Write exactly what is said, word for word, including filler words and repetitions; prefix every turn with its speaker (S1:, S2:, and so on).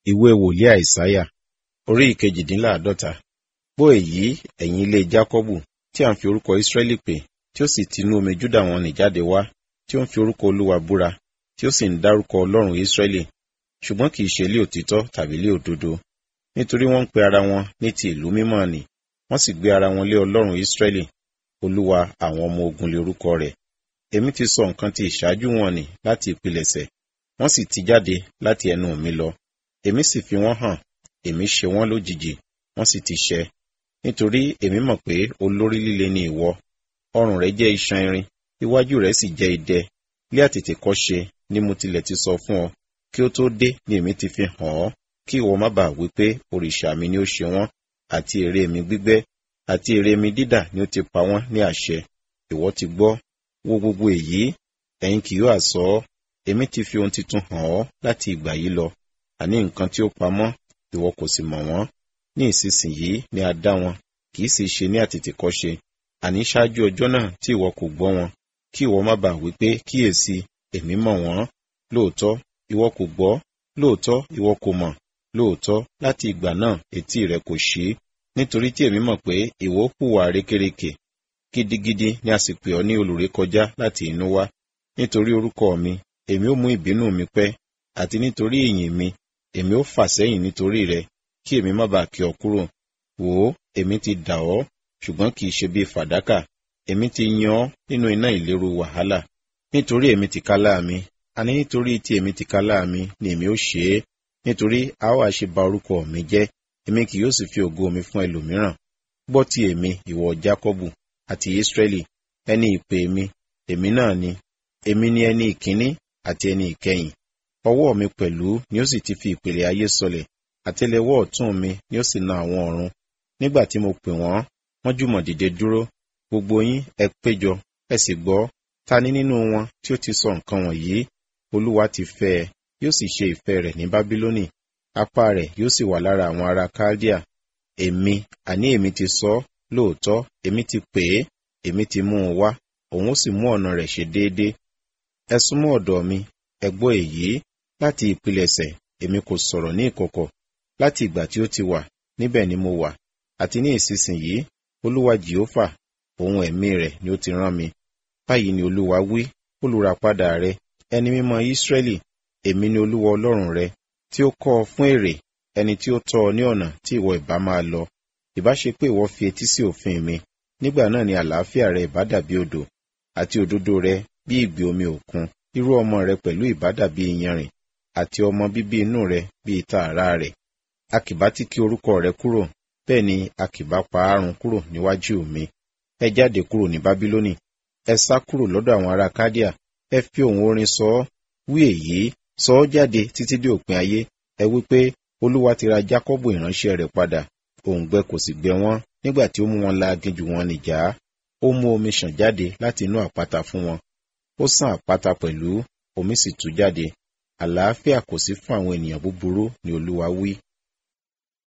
S1: Ìwé wòlíì Àìsáyà, orí ìkejìdínláàádọ́ta. Gbọ́ èyí, ẹ̀yin ilé Jákọ́bù, tí à ń fi orúkọ Ísírẹ́lì pè, tí ó sì tinú omi Júdà wọn nì jáde wá, tí ó ń fi orúkọ Olúwa búra, tí ó sì ń dárúkọ Ọlọ́run Ísírẹ́lì, ṣùgbọ́n kì í ṣe lé òtítọ́ tàbí lé òdodo. Nítorí wọ́n ń pe ara wọn ní ti ìlú mímọ́ nì, wọ́n sì gbé ara wọn lé Ọlọ́run Ísírẹ́lì. Olúwa àwọn ọmọ ogun lé orúkọ rẹ̀. Èmi ti sọ nǹkan ti ìṣáájú wọn nì láti ìpilẹ̀ṣẹ̀, wọ́n sì ti jáde láti ẹnu mi lọ. Èmi sì fi wọ́n hàn, èmi ṣe wọ́n lójijì, wọ́n sì ti ṣẹ. Nítorí èmi mọ̀ pé olórí líle ni ìwọ, ọrùn rẹ jẹ́ iṣan irin, iwájú rẹ sì jẹ́ idẹ. Lé àtètèkọ́ṣe ni mo tilẹ̀ ti sọ fún ọ, kí ó tó dé ni èmi ti fi hàn ọ́, kí ìwọ má bàa wí pé òrìṣà mi ni ó ṣe wọ́n, àti ère mi gbígbẹ́, àti ère mi dídà ni ó ti pa wọ́n ní àṣẹ. Ìwọ ti gbọ́, wo gbogbo èyí, ẹ̀yin kì yóò sọ ọ́. Èmi ti fi ohun titun hàn ọ́ láti ìgbà yìí lọ, àní nǹkan tí ó pamọ́, ìwọ kò sì mọ̀ wọ́n. Ní ìsinsìnyí ni a dá wọn, kì í sì ṣe ní àtètèkọ́ṣe, àní ṣáájú ọjọ́ náà tí ìwọ kò gbọ́ wọn, kí ìwọ má bàa wí pé kíyèsí, èmi mọ̀ wọ́n. Lóòótọ́, ìwọ kò gbọ́, lóòótọ́, ìwọ kò mọ̀, lóòótọ́, láti ìgbà náà etí rẹ kò ṣí, nítorí tí èmi mọ̀ pé ìwọ hùwà rékérekè. Gidigidi ni a sì pè ọ́ ní olùrékọjá láti inú wá. Nítorí orúkọ mi, èmi ó mú ìbínú mi pẹ́, àti nítorí ìyìn mi, èmi ó fà sẹ́yìn nítorí rẹ, kí èmi má bàa kí ọ kúrò. Wò ó, èmi ti dà ọ́, ṣùgbọ́n kì í ṣe bí fàdákà, èmi ti yan ọ́ nínú iná ìléru wàhálà. Nítorí èmi tìkálà mi, àní nítorí tí èmi tìkálà mi ni èmi ó ṣe é. Nítorí a ó àṣe ba orúkọ mi jẹ́, èmi kì yóò sì fi ògo mi fún ẹlòmíràn. Gbọ́ ti èmi, ìwọ Jákọ́bù, àti Ísírẹ́lì, ẹni ìpè mi, èmi náà ni. Èmi ni ẹni ìkíní àti ẹni ìkẹyìn. Ọwọ́ mi pẹ̀lú ni ó sì ti fi ìpìlẹ̀ ayé sọlẹ̀, àtẹ́lẹwọ́ ọ̀tún mi ni ó sì na àwọn ọ̀run. Nígbà tí mo pè wọ́n, wọ́n jùmọ̀ dìde dúró. Gbogbo yín ẹ péjọ, ẹ sì gbọ́. Ta ni nínú wọn tí ó ti sọ nǹkan wọ̀nyí? Olúwa ti fẹ́ ẹ, yóò sì ṣe ìfẹ́ rẹ̀ ní Bábílónì. Apá rẹ̀ yóò sì wà lára àwọn ará Kaldea. Èmi, àní èmi ti sọ ọ́, lóòótọ́, èmi ti pè é, èmi ti mú un wá, òun ó sì mú ọ̀nà rẹ̀ ṣe déédé. Ẹ súnmọ́ ọ̀dọ̀ mi, ẹ gbọ́ èyí. Láti ìpilẹ̀ṣẹ̀, èmi kò sọ̀rọ̀ ní ìkọ̀kọ̀. Láti ìgbà tí ó ti wà, níbẹ̀ ni mo wà. Àti ní ìsinsìnyí, Olúwa Jèhófà, ohun ẹ̀mí rẹ̀ ni ó ti rán mi. Báyìí ni Olúwa wí, olùràpadà rẹ, ẹni mímọ́ Ísírẹ́lì, èmi ni Olúwa Ọlọ́run rẹ, tí ó kọ́ ọ fún èrè, ẹni tí ó tọ́ ọ ní ọ̀nà tí ìwọ ìbá máa lọ. Ìbá ṣe pé ìwọ fi etí sí òfin mi, nígbà náà ni àlàáfíà rẹ ìbá dàbí odò, àti òdodo rẹ bí ìgbì omi òkun. Irú ọmọ rẹ pẹ̀lú ìbá dàbí iyanrìn, àti ọmọ bíbí inú rẹ bí ìta àrá rẹ̀. A kì bá ti kí orúkọ rẹ kúrò, bẹ́ẹ̀ ni a kì bá pa á run kúrò níwájú mi. Ẹ jáde kúrò ní Bábílónì, ẹ sá kúrò lọ́dọ̀ àwọn ará Kádíà, ẹ fi ohùn orin sọ ọ́. Wí èyí, sọ ọ́ jáde títí dé òpin ayé. Ẹ wí pé, Olúwa ti ra Jákọ́bù ìránṣẹ́ rẹ̀ padà, òǹgbẹ kò sì gbẹ wọ́n, nígbà tí ó mú wọn la aginjù wọn nìjà. Ó mú omi ṣàn jáde láti inú àpáta fún wọn. Ó ṣàn àpáta pẹ̀lú, omi sì tú jáde. Àlàáfíà kò sí fún àwọn ènìyàn búburú, ni Olúwa wí.